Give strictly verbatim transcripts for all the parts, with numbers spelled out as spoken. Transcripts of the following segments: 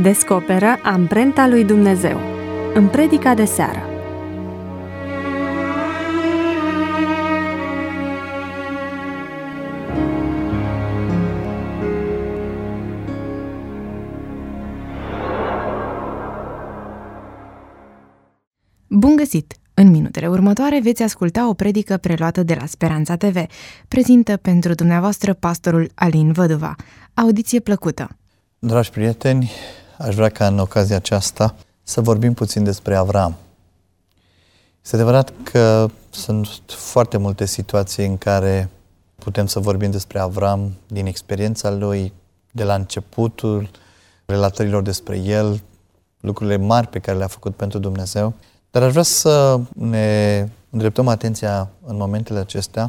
Descoperă amprenta lui Dumnezeu în predica de seară. Bun găsit! În minutele următoare veți asculta o predică preluată de la Speranța T V. Prezintă pentru dumneavoastră pastorul Alin Văduva. Audiție plăcută! Dragi prieteni, aș vrea ca în ocazia aceasta să vorbim puțin despre Avram. Este adevărat că sunt foarte multe situații în care putem să vorbim despre Avram din experiența lui, de la începutul relatărilor despre el, lucrurile mari pe care le-a făcut pentru Dumnezeu. Dar aș vrea să ne îndreptăm atenția în momentele acestea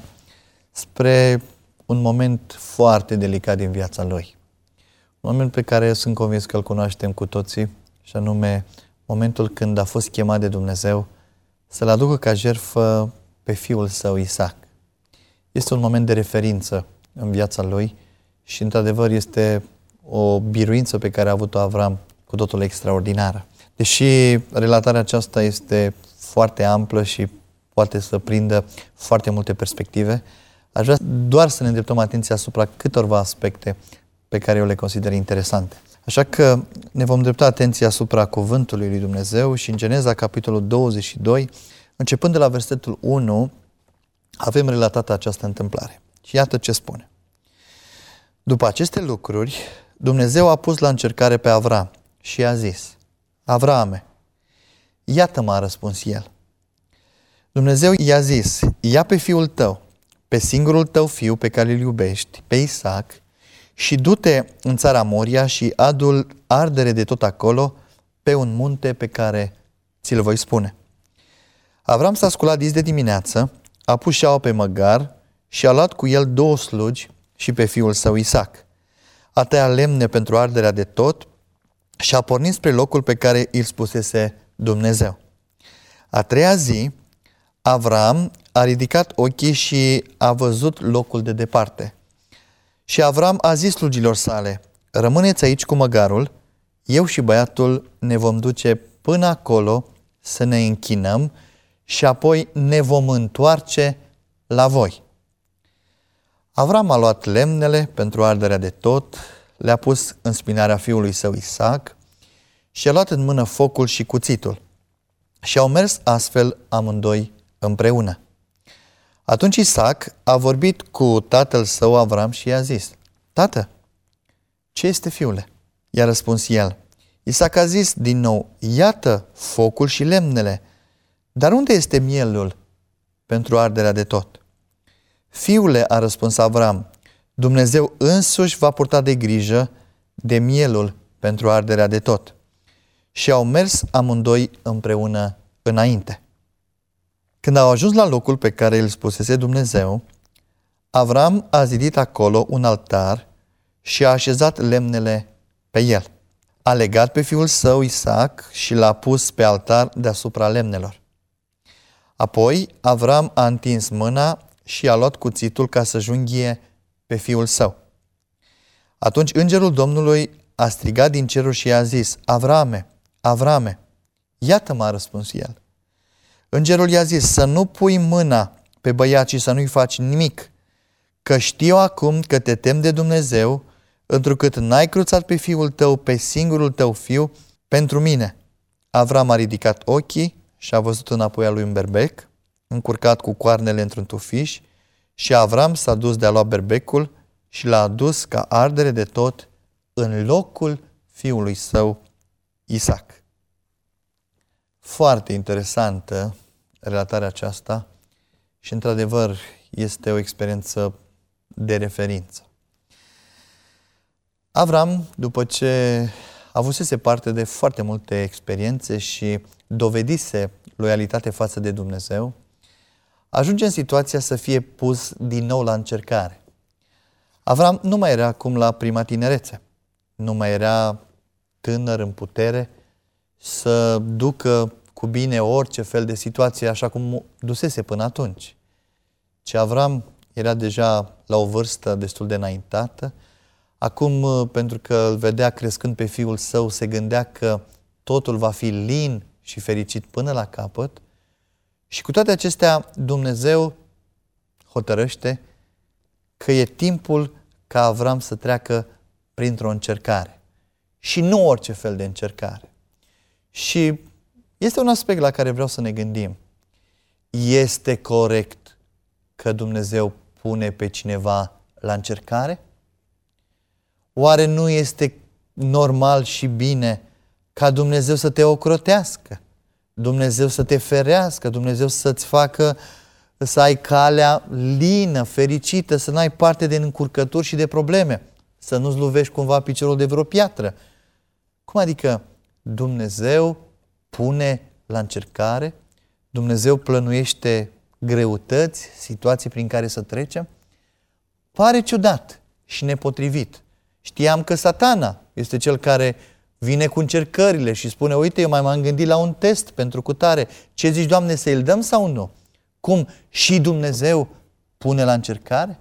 spre un moment foarte delicat din viața lui. Un moment pe care eu sunt convins că îl cunoaștem cu toții, și anume momentul când a fost chemat de Dumnezeu să-l aducă ca jertfă pe fiul său Isaac. Este un moment de referință în viața lui și, într-adevăr, este o biruință pe care a avut-o Avram cu totul extraordinară. Deși relatarea aceasta este foarte amplă și poate să prindă foarte multe perspective, aș vrea doar să ne îndreptăm atenția asupra câtorva aspecte pe care eu le consider interesante. Așa că ne vom îndrepta atenția asupra cuvântului lui Dumnezeu și în Geneza, capitolul douăzeci și doi, începând de la versetul unu, avem relatată această întâmplare. Și iată ce spune. După aceste lucruri, Dumnezeu a pus la încercare pe Avram și i-a zis: Avrame, iată-mă, a răspuns el. Dumnezeu i-a zis: ia pe fiul tău, pe singurul tău fiu pe care îl iubești, pe Isaac, și du-te în țara Moria și adu-l ardere de tot acolo pe un munte pe care ți-l voi spune. Avram s-a sculat dis de dimineață, a pus șaua pe măgar și a luat cu el două slugi și pe fiul său Isaac. A tăiat lemne pentru arderea de tot și a pornit spre locul pe care îl spusese Dumnezeu. A treia zi, Avram a ridicat ochii și a văzut locul de departe. Și Avram a zis slugilor sale: rămâneți aici cu măgarul, eu și băiatul ne vom duce până acolo să ne închinăm și apoi ne vom întoarce la voi. Avram a luat lemnele pentru arderea de tot, le-a pus în spinarea fiului său Isaac și a luat în mână focul și cuțitul. Și au mers astfel amândoi împreună. Atunci Isaac a vorbit cu tatăl său Avram și i-a zis: Tată, ce este, fiule? I-a răspuns el. Isaac a zis din nou: iată focul și lemnele, dar unde este mielul pentru arderea de tot? Fiule, a răspuns Avram, Dumnezeu însuși va purta de grijă de mielul pentru arderea de tot. Și au mers amândoi împreună înainte. Când au ajuns la locul pe care îl spusese Dumnezeu, Avram a zidit acolo un altar și a așezat lemnele pe el. A legat pe fiul său Isaac și l-a pus pe altar deasupra lemnelor. Apoi Avram a întins mâna și a luat cuțitul ca să junghie pe fiul său. Atunci îngerul Domnului a strigat din ceruri și i-a zis: Avrame, Avrame, iată-mă, a răspuns el. Îngerul i-a zis: să nu pui mâna pe băiat și să nu-i faci nimic, că știu acum că te temi de Dumnezeu, întrucât n-ai cruțat pe fiul tău, pe singurul tău fiu, pentru mine. Avram a ridicat ochii și a văzut înapoi a lui un berbec, încurcat cu coarnele într-un tufiș, și Avram s-a dus de a lua berbecul și l-a adus ca ardere de tot în locul fiului său Isaac. Foarte interesantă relatarea aceasta și, într-adevăr, este o experiență de referință. Avram, după ce avusese parte de foarte multe experiențe și dovedise loialitate față de Dumnezeu, ajunge în situația să fie pus din nou la încercare. Avram nu mai era acum la prima tinerețe, nu mai era tânăr în putere să ducă cu bine orice fel de situație așa cum dusese până atunci. Ci Avram era deja la o vârstă destul de înaintată, Acum, pentru că îl vedea crescând pe fiul său, se gândea că totul va fi lin și fericit până la capăt. Și cu toate acestea, Dumnezeu hotărăște că e timpul ca Avram să treacă printr-o încercare. Și nu orice fel de încercare. Și este un aspect la care vreau să ne gândim. Este corect că Dumnezeu pune pe cineva la încercare? Oare nu este normal și bine ca Dumnezeu să te ocrotească, Dumnezeu să te ferească, Dumnezeu să-ți facă să ai calea lină, fericită, să n-ai parte de încurcături și de probleme, să nu-ți lovești cumva piciorul de vreo piatră? Cum adică Dumnezeu pune la încercare? Dumnezeu plănuiește greutăți, situații prin care să trecem? Pare ciudat și nepotrivit. Știam că Satana este cel care vine cu încercările și spune: uite, eu mai m-am gândit la un test pentru cutare. Ce zici, Doamne, să îl dăm sau nu? Cum? Și Dumnezeu pune la încercare?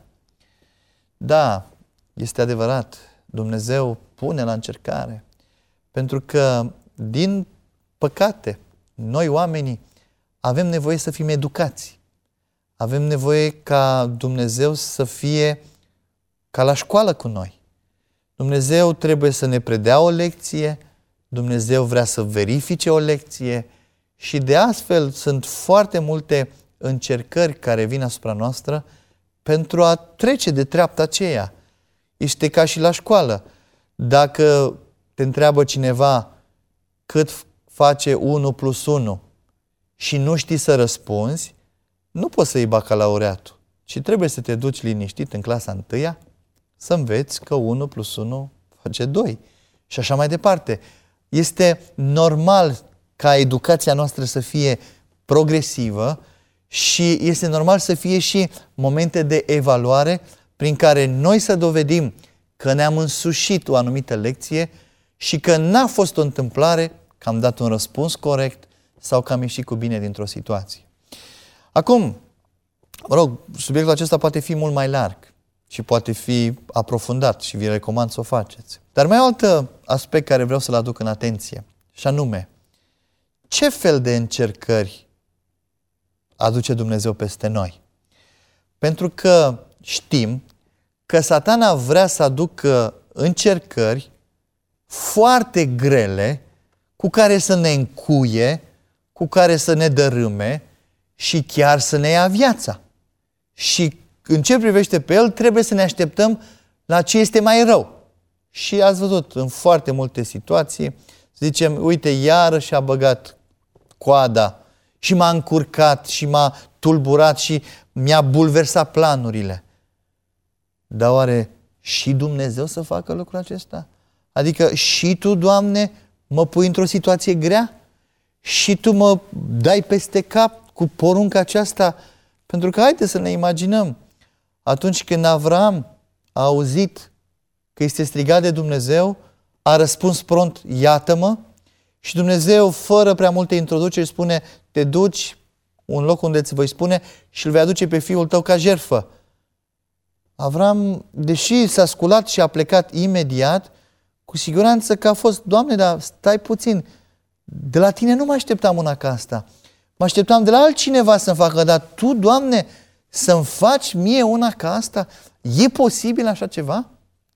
Da, este adevărat. Dumnezeu pune la încercare. Pentru că, din păcate, noi oamenii avem nevoie să fim educați. Avem nevoie ca Dumnezeu să fie ca la școală cu noi. Dumnezeu trebuie să ne predea o lecție, Dumnezeu vrea să verifice o lecție și de astfel sunt foarte multe încercări care vin asupra noastră pentru a trece de treapta aceea. Este ca și la școală. Dacă te întreabă cineva cât face unu plus unu și nu știi să răspunzi, nu poți să iei bacalaureatul, ci trebuie să te duci liniștit în clasa întâia să înveți că unu plus unu face doi. Și așa mai departe. Este normal ca educația noastră să fie progresivă și este normal să fie și momente de evaluare prin care noi să dovedim că ne-am însușit o anumită lecție și că n-a fost o întâmplare că am dat un răspuns corect sau că am ieșit cu bine dintr-o situație. Acum, mă rog, subiectul acesta poate fi mult mai larg și poate fi aprofundat și vi recomand să o faceți. Dar mai e un alt aspect care vreau să-l aduc în atenție, și anume, ce fel de încercări aduce Dumnezeu peste noi? Pentru că știm că Satana vrea să aducă încercări foarte grele cu care să ne încuie, cu care să ne dărâme și chiar să ne ia viața. Și în ce privește pe el, trebuie să ne așteptăm la ce este mai rău. Și ați văzut în foarte multe situații, zicem, uite, iarăși a băgat coada și m-a încurcat și m-a tulburat și mi-a bulversat planurile. Dar oare și Dumnezeu să facă lucrul acesta? Adică și Tu, Doamne, mă pui într-o situație grea? Și Tu mă dai peste cap cu porunca aceasta? Pentru că haideți să ne imaginăm, atunci când Avram a auzit că este strigat de Dumnezeu, a răspuns prompt, iată-mă, și Dumnezeu, fără prea multe introduceri, spune, te duci un loc unde îți voi spune și îl vei aduce pe fiul tău ca jertfă. Avram, deși s-a sculat și a plecat imediat, cu siguranță că a fost, Doamne, dar stai puțin, de la Tine nu mă așteptam una ca asta. Mă așteptam de la altcineva să-mi facă, dar Tu, Doamne, să-mi faci mie una ca asta? E posibil așa ceva?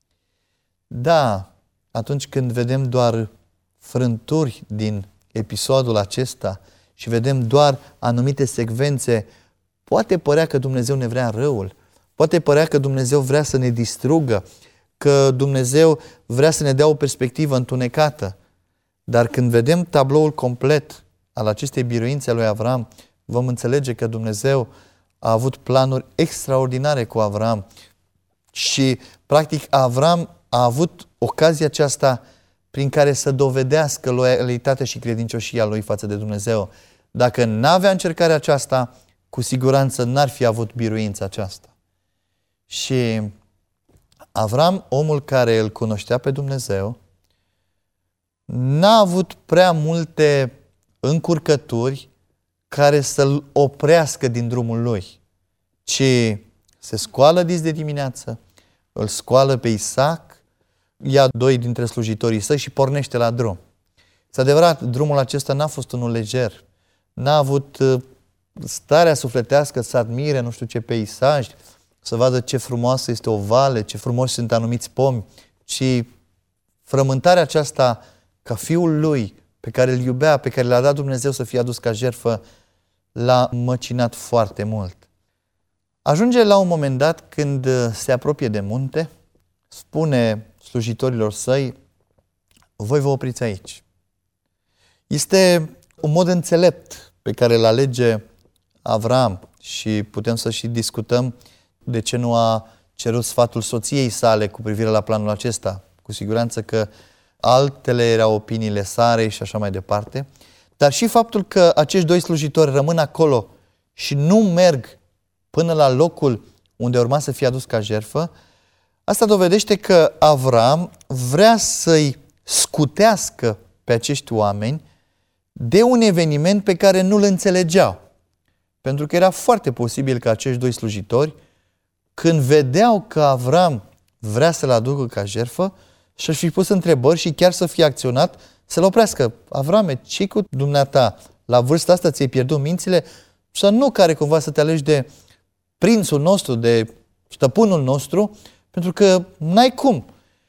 Da, atunci când vedem doar frânturi din episodul acesta și vedem doar anumite secvențe, poate părea că Dumnezeu ne vrea răul, poate părea că Dumnezeu vrea să ne distrugă, că Dumnezeu vrea să ne dea o perspectivă întunecată. Dar când vedem tabloul complet al acestei biruințe a lui Avram, vom înțelege că Dumnezeu a avut planuri extraordinare cu Avram și, practic, Avram a avut ocazia aceasta prin care să dovedească loialitatea și credincioșia lui față de Dumnezeu. Dacă n-avea încercarea aceasta, cu siguranță n-ar fi avut biruința aceasta. Și Avram, omul care îl cunoștea pe Dumnezeu, n-a avut prea multe încurcături care să-l oprească din drumul lui, ci se scoală dis de dimineață, îl scoală pe Isaac, ia doi dintre slujitorii săi și pornește la drum. Este adevărat, drumul acesta n-a fost unul lejer. N-a avut starea sufletească să admire nu știu ce peisaj, să vadă ce frumoasă este o vale, ce frumoși sunt anumiți pomi, ci frământarea aceasta ca Fiul Lui, pe care îl iubea, pe care l-a dat Dumnezeu să fie adus ca jertfă, l-a măcinat foarte mult. Ajunge la un moment dat când se apropie de munte, spune slujitorilor săi: voi vă opriți aici. Este un mod înțelept pe care îl alege Avram și putem să și discutăm de ce nu a cerut sfatul soției sale cu privire la planul acesta. Cu siguranță că altele erau opiniile sale și așa mai departe. Dar și faptul că acești doi slujitori rămân acolo și nu merg până la locul unde urma să fie adus ca jertfă, asta dovedește că Avram vrea să-i scutească pe acești oameni de un eveniment pe care nu-l înțelegeau. Pentru că era foarte posibil că acești doi slujitori, când vedeau că Avram vrea să-l aducă ca jertfă, și-și fi pus întrebări și chiar să fie acționat să-l oprească. Avrame, ce-i cu dumneata? La vârsta asta ți-ai pierdut mințile? Să nu care cumva să te alegi de prințul nostru, de stăpânul nostru, pentru că n-ai cum.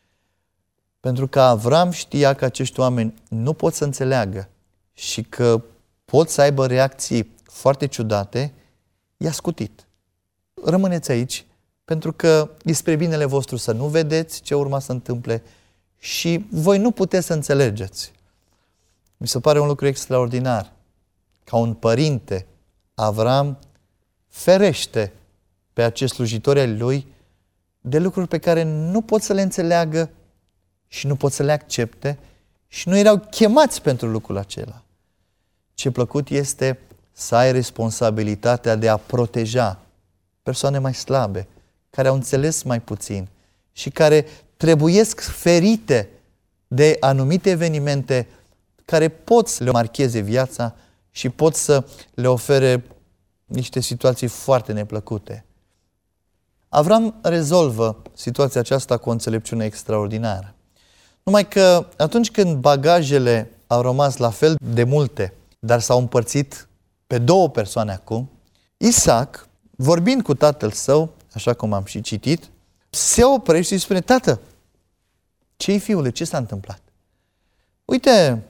Pentru că Avram știa că acești oameni nu pot să înțeleagă și că pot să aibă reacții foarte ciudate, i-a scutit. Rămâneți aici, pentru că e spre binele vostru să nu vedeți ce urma să întâmple și voi nu puteți să înțelegeți. Mi se pare un lucru extraordinar. Ca un părinte, Avram ferește pe acești slujitori ai lui de lucruri pe care nu pot să le înțeleagă și nu pot să le accepte și nu erau chemați pentru lucrul acela. Ce plăcut este să ai responsabilitatea de a proteja persoane mai slabe, care au înțeles mai puțin și care trebuiesc ferite de anumite evenimente care pot să le marcheze viața și pot să le ofere niște situații foarte neplăcute. Avram rezolvă situația aceasta cu o înțelepciune extraordinară. Numai că atunci când bagajele au rămas la fel de multe, dar s-au împărțit pe două persoane acum, Isaac, vorbind cu tatăl său, așa cum am și citit, se oprește și spune: tată, ce-i fiule, ce s-a întâmplat? Uite,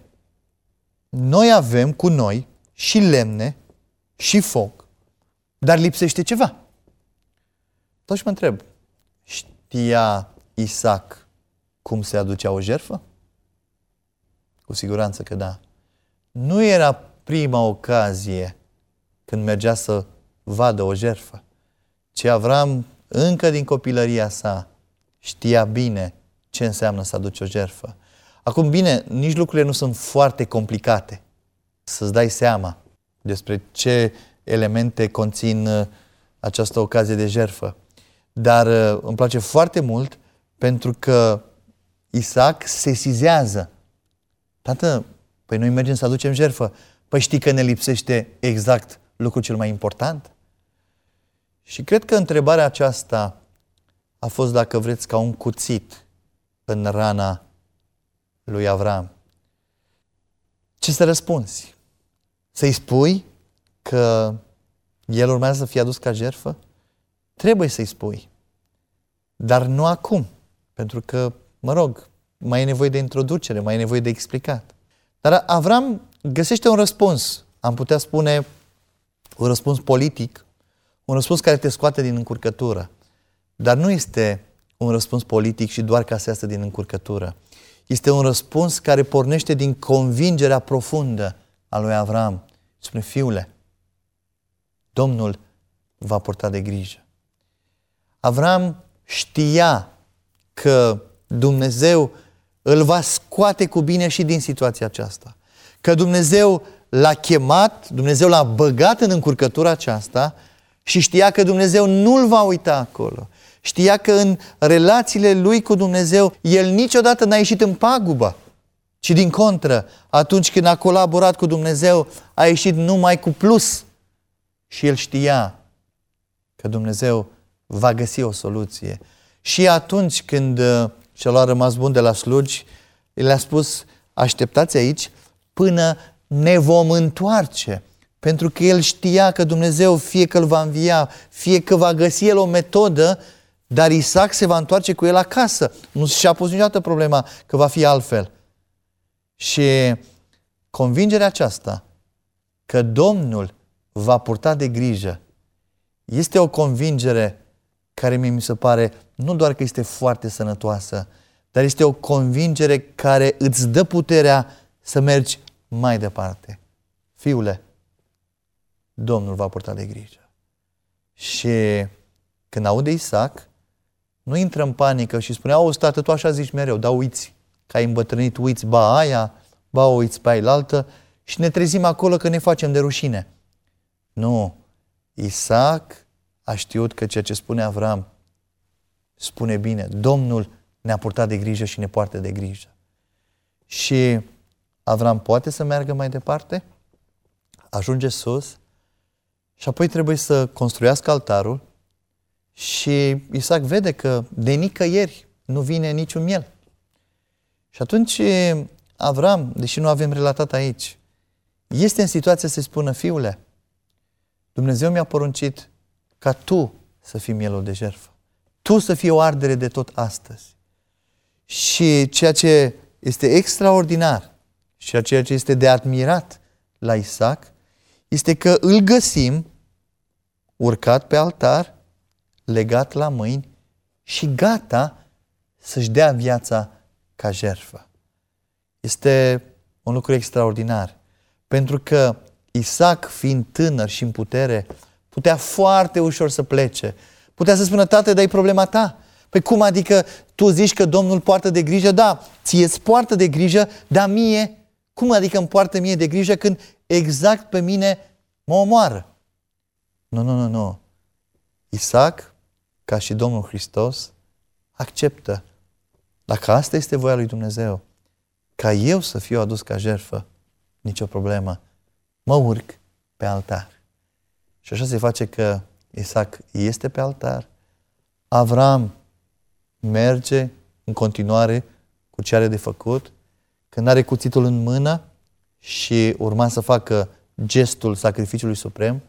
noi avem cu noi și lemne și foc, dar lipsește ceva. Atunci mă întreb, știa Isaac cum se aducea o jertfă? Cu siguranță că da. Nu era prima ocazie când mergea să vadă o jertfă, ci Avram, încă din copilăria sa, știa bine ce înseamnă să aduci o jertfă. Acum, bine, nici lucrurile nu sunt foarte complicate să-ți dai seama despre ce elemente conțin această ocazie de jertfă. Dar îmi place foarte mult pentru că Isaac se sizează. Tată, păi noi mergem să aducem jertfă. Păi știi că ne lipsește exact lucrul cel mai important? Și cred că întrebarea aceasta a fost, dacă vreți, ca un cuțit în rana lui Avram. Ce să răspunzi? Să-i spui că el urmează să fie adus ca jertfă? Trebuie să-i spui. Dar nu acum. Pentru că, mă rog, mai e nevoie de introducere, mai e nevoie de explicat. Dar Avram găsește un răspuns. Am putea spune un răspuns politic, un răspuns care te scoate din încurcătură. Dar nu este un răspuns politic și doar ca să iasă din încurcătură. Este un răspuns care pornește din convingerea profundă a lui Avram. Spune: fiule, Domnul va purta de grijă. Avram știa că Dumnezeu îl va scoate cu bine și din situația aceasta. Că Dumnezeu l-a chemat, Dumnezeu l-a băgat în încurcătura aceasta și știa că Dumnezeu nu-l va uita acolo. Știa că în relațiile lui cu Dumnezeu, el niciodată n-a ieșit în pagubă, ci din contră, atunci când a colaborat cu Dumnezeu, a ieșit numai cu plus. Și el știa că Dumnezeu va găsi o soluție. Și atunci când celor rămas bun de la slugi, le-a spus, așteptați aici până ne vom întoarce. Pentru că el știa că Dumnezeu fie că îl va învia, fie că va găsi el o metodă, dar Isaac se va întoarce cu el acasă. Nu și-a pus niciodată problema că va fi altfel. Și convingerea aceasta că Domnul va purta de grijă este o convingere care mi se pare nu doar că este foarte sănătoasă, dar este o convingere care îți dă puterea să mergi mai departe. Fiule, Domnul va purta de grijă. Și când aude Isaac, nu intră în panică și spune, auzi, tată, tu așa zici mereu, dar uiți că ai îmbătrânit, uiți, ba aia, ba uiți pe ailaltă și ne trezim acolo că ne facem de rușine. Nu. Isaac a știut că ceea ce spune Avram spune bine. Domnul ne-a purtat de grijă și ne poartă de grijă. Și Avram poate să meargă mai departe, ajunge sus și apoi trebuie să construiască altarul și Isaac vede că de nicăieri nu vine niciun miel. Și atunci Avram, deși nu avem relatat aici, este în situația să spună, fiule, Dumnezeu mi-a poruncit ca tu să fii mielul de jertfă. Tu să fii o ardere de tot astăzi. Și ceea ce este extraordinar și ceea ce este de admirat la Isaac este că îl găsim urcat pe altar, legat la mâini și gata să-și dea viața ca jertfă. Este un lucru extraordinar. Pentru că Isaac, fiind tânăr și în putere, putea foarte ușor să plece. Putea să spună, tată, dar e problema ta. Păi cum adică tu zici că Domnul poartă de grijă? Da, ție îți poartă de grijă, dar mie, cum adică îmi poartă mie de grijă când exact pe mine mă omoară? Nu, nu, nu, nu. Isaac, ca și Domnul Hristos, acceptă. Dacă asta este voia lui Dumnezeu, ca eu să fiu adus ca jertfă, nicio problemă. Mă urc pe altar. Și așa se face că Isaac este pe altar. Avram merge în continuare cu ce are de făcut. Când are cuțitul în mână și urma să facă gestul sacrificiului suprem,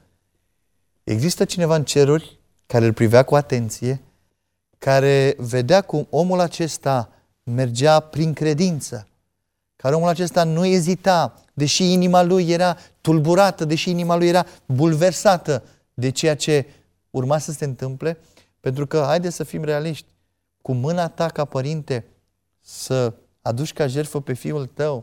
există cineva în ceruri care îl privea cu atenție, care vedea cum omul acesta mergea prin credință, care omul acesta nu ezita, deși inima lui era tulburată, deși inima lui era bulversată de ceea ce urma să se întâmple, pentru că, haideți să fim realiști, cu mâna ta ca părinte să aduci ca jertfă pe fiul tău,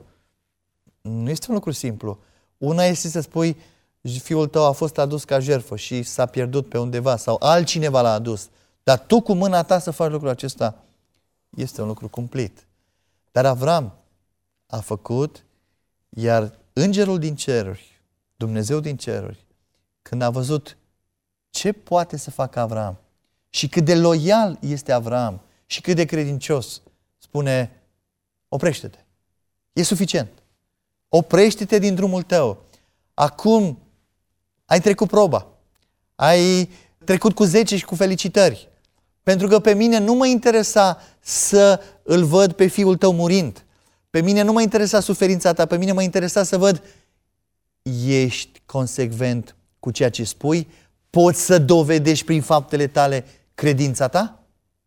nu este un lucru simplu. Una este să spui, fiul tău a fost adus ca jertfă și s-a pierdut pe undeva sau altcineva l-a adus, dar tu cu mâna ta să faci lucrul acesta, este un lucru cumplit. Dar Avram a făcut, iar îngerul din ceruri, Dumnezeu din ceruri, când a văzut ce poate să facă Avram și cât de loial este Avram și cât de credincios, spune, oprește-te. E suficient. Oprește-te din drumul tău. Acum ai trecut proba. Ai trecut cu zece și cu felicitări. Pentru că pe mine nu mă interesa să îl văd pe fiul tău murind. Pe mine nu mă interesa suferința ta, pe mine mă interesa să văd ești consecvent cu ceea ce spui, poți să dovedești prin faptele tale credința ta?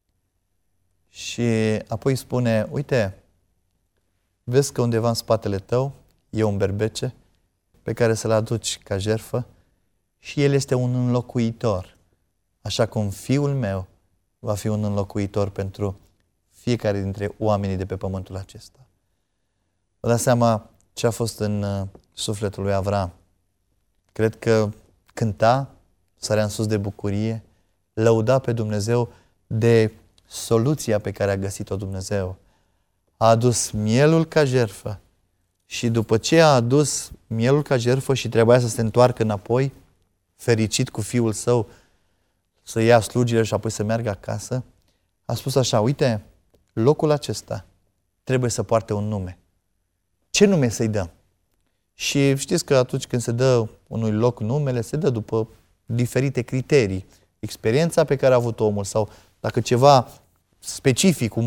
Și apoi spune, uite, vezi că undeva în spatele tău e un berbece pe care să-l aduci ca jertfă și el este un înlocuitor, așa cum fiul meu va fi un înlocuitor pentru fiecare dintre oamenii de pe pământul acesta. Vă dați seama ce a fost în uh, sufletul lui Avram. Cred că cânta, sărea în sus de bucurie, lăuda pe Dumnezeu de soluția pe care a găsit-o Dumnezeu. A adus mielul ca jertfă și după ce a adus mielul ca jertfă și trebuia să se întoarcă înapoi, fericit cu fiul său, să ia slugile și apoi să meargă acasă, a spus așa, uite, locul acesta trebuie să poarte un nume. Ce nume să-i dăm? Și știți că atunci când se dă unui loc numele, se dă după diferite criterii. Experiența pe care a avut omul sau dacă ceva specific, cum,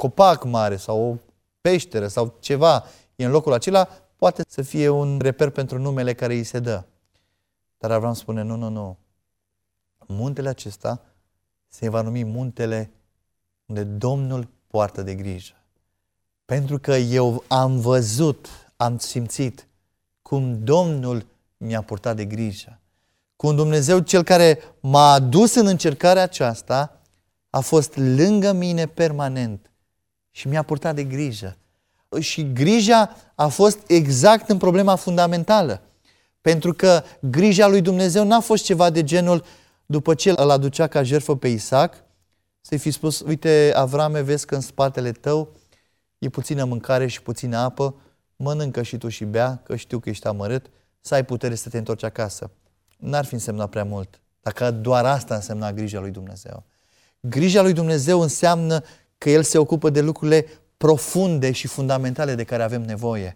copac mare sau o peșteră sau ceva e în locul acela, poate să fie un reper pentru numele care îi se dă. Dar Avram spune, nu, nu, nu. Muntele acesta se va numi muntele unde Domnul poartă de grijă. Pentru că eu am văzut, am simțit cum Domnul mi-a purtat de grijă. Cum Dumnezeu, Cel care m-a adus în încercarea aceasta, a fost lângă mine permanent și mi-a purtat de grijă. Și grija a fost exact în problema fundamentală. Pentru că grija lui Dumnezeu n-a fost ceva de genul, după ce îl aducea ca jertfă pe Isaac, să-i fi spus, uite, Avrame, vezi că în spatele tău e puțină mâncare și puțină apă, mănâncă și tu și bea, că știu că ești amărât, să ai putere să te întorci acasă. N-ar fi însemnat prea mult, dacă doar asta însemna grija lui Dumnezeu. Grija lui Dumnezeu înseamnă că El se ocupă de lucrurile profunde și fundamentale de care avem nevoie.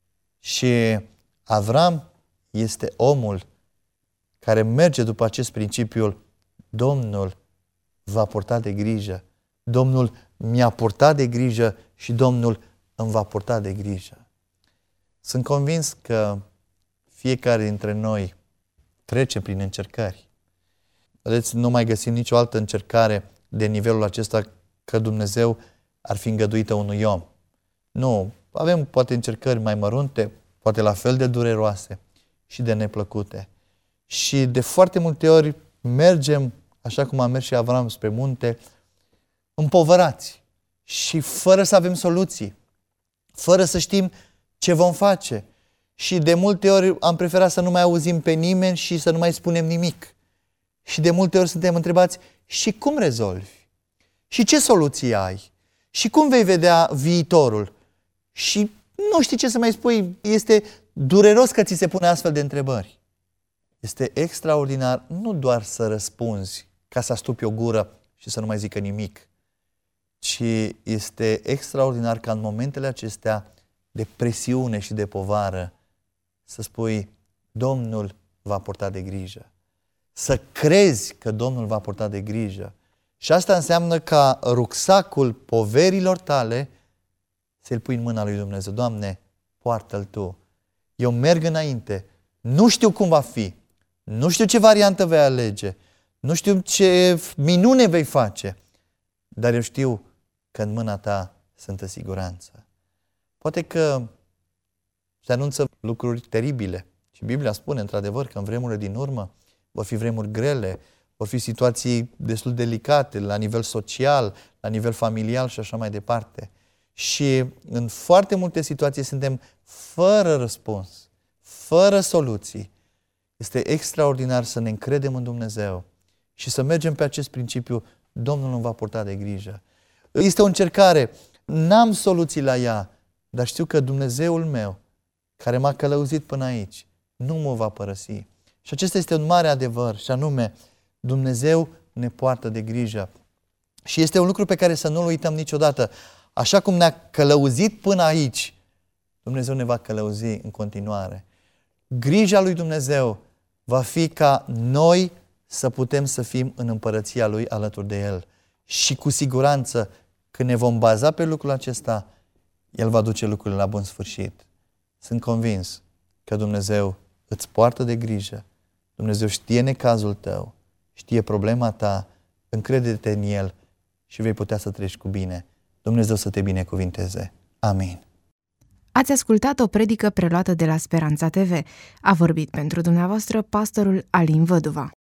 Și Avram este omul care merge după acest principiu, Domnul va purta de grijă, Domnul mi-a purtat de grijă și Domnul îmi va purta de grijă. Sunt convins că fiecare dintre noi trece prin încercări. Vedeți, nu mai găsim nicio altă încercare de nivelul acesta că Dumnezeu ar fi îngăduită unui om. Nu, avem poate încercări mai mărunte, poate la fel de dureroase și de neplăcute. Și de foarte multe ori mergem, așa cum a mers și Avram spre munte, împovărați și fără să avem soluții, fără să știm ce vom face. Și de multe ori am preferat să nu mai auzim pe nimeni și să nu mai spunem nimic. Și de multe ori suntem întrebați, și cum rezolvi? Și ce soluții ai? Și cum vei vedea viitorul? Și nu știi ce să mai spui, este dureros că ți se pune astfel de întrebări. Este extraordinar nu doar să răspunzi ca să astupi o gură și să nu mai zică nimic, ci este extraordinar ca în momentele acestea de presiune și de povară să spui, Domnul va purta de grijă. Să crezi că Domnul va purta de grijă. Și asta înseamnă ca rucsacul poverilor tale să-l pui în mâna lui Dumnezeu. Doamne, poartă-l Tu. Eu merg înainte. Nu știu cum va fi. Nu știu ce variantă vei alege. Nu știu ce minune vei face. Dar eu știu că în mâna Ta sunt în siguranță. Poate că se anunță lucruri teribile. Și Biblia spune într-adevăr că în vremurile din urmă vor fi vremuri grele, vor fi situații destul de delicate la nivel social, la nivel familial și așa mai departe. Și în foarte multe situații suntem fără răspuns, fără soluții. Este extraordinar să ne încredem în Dumnezeu și să mergem pe acest principiu, Domnul îmi va purta de grijă. Este o încercare, n-am soluții la ea, dar știu că Dumnezeul meu, care m-a călăuzit până aici, nu mă va părăsi. Și acesta este un mare adevăr, și anume, Dumnezeu ne poartă de grijă. Și este un lucru pe care să nu-l uităm niciodată. Așa cum ne-a călăuzit până aici, Dumnezeu ne va călăuzi în continuare. Grija lui Dumnezeu va fi ca noi să putem să fim în împărăția Lui alături de El. Și cu siguranță, când ne vom baza pe lucrul acesta, El va duce lucrurile la bun sfârșit. Sunt convins că Dumnezeu îți poartă de grijă. Dumnezeu știe necazul tău, știe problema ta, încrede-te în El și vei putea să treci cu bine. Dumnezeu să te binecuvinteze. Amin. Ați ascultat o predică preluată de la Speranța T V. A vorbit pentru dumneavoastră pastorul Alin Văduva.